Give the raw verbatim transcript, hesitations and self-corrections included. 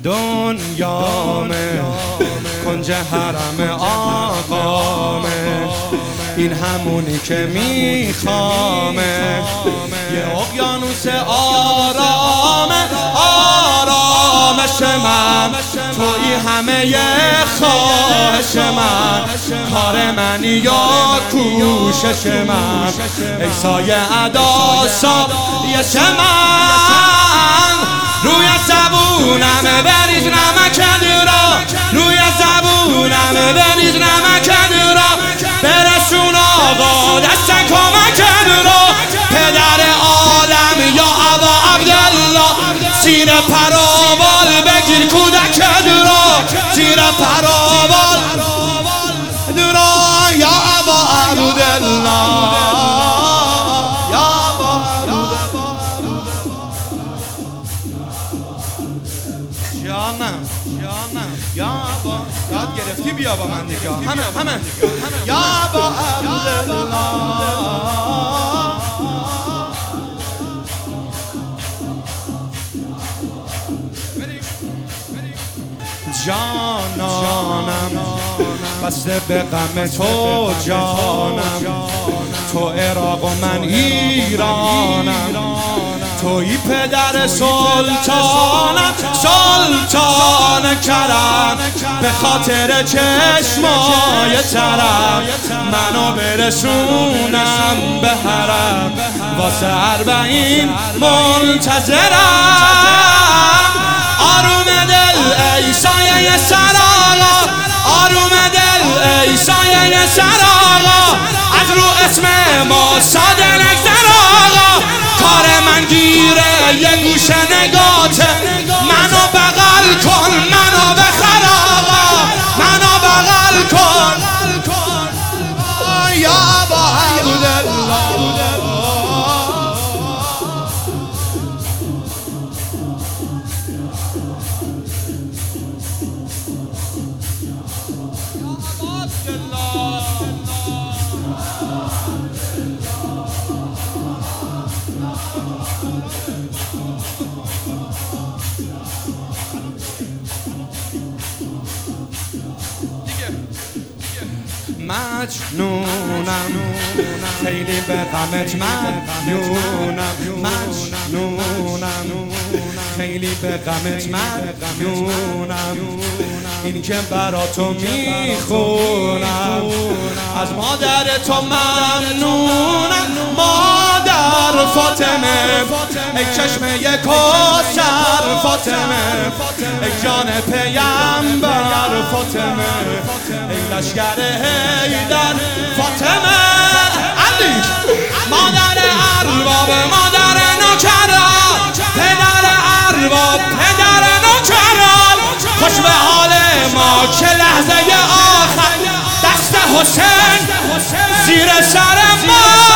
دنیامه، کنج حرم آقامه، این همونی که میخوامه، یه اقیانوس آرامه، آرامش من توی همه خواهش من، کار منی یا کوشش من، ای سایه ادا سایش من، روی زبونم بریز نمکت را، روی زبونم بریز نمکت را، برسون آقا دست کمکت را، پدر عالم یا ابا عبدالله، زیر پروال بگیر کودکت را، زیر پروال را یا ابا عبدالله، یا ابا جانم جانم یا ابا، یاد گرفتی بیا با من دیگه، همه همه یا ابا عبدالله، جانانم بسته به غم تو جانم، تو عراق و من ایرانم، توی پدر سلطانم، سلطان کرم، به خاطر چشمای ترم منو برسونم به حرم، واسه اربعین منتظرم، آروم دل ای سایه سر آقا، آروم دل ای سایه سر آقا، از رو اسم ما ساده نگذر آقا، کار من گیره یه گوشه نگاته، منو بغل کن منو بخر آقا، منو بغل کن یا ابا عبدالله، مجنونم خیلی به غمت مدیونم، مجنونم خیلی به غمت مدیونم، این که برا تو میخونم، از مادر تو ممنونم، مادر فاطمه، ای چشمه کوثر فاطمه، ای جان پیامبر فاطمه، ای لشگر حیدر فاطمه، علی مادر ارباب، مادر نوکران، پدر ارباب، پدر نوکران، خوش به حال ما که لحظه آخر دست حسین زیر سر ما.